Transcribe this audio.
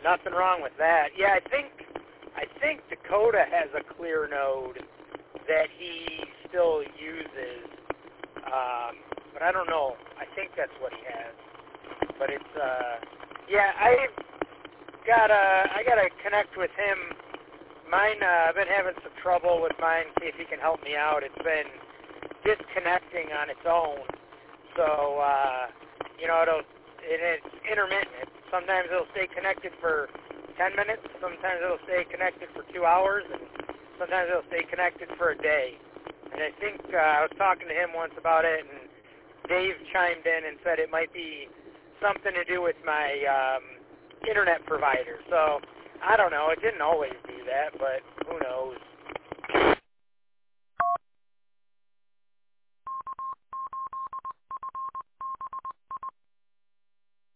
nothing wrong with that. Yeah, I think Dakota has a clear node that he still uses, but I don't know. I think that's what he has. But it's I gotta connect with him. Mine, I've been having some trouble with mine. See if he can help me out. It's been disconnecting on its own, so it's intermittent. Sometimes it'll stay connected for 10 minutes. Sometimes it'll stay connected for 2 hours, and sometimes it'll stay connected for a day. And I think I was talking to him once about it, and Dave chimed in and said it might be something to do with my internet provider. So I don't know. It didn't always do that, but who knows?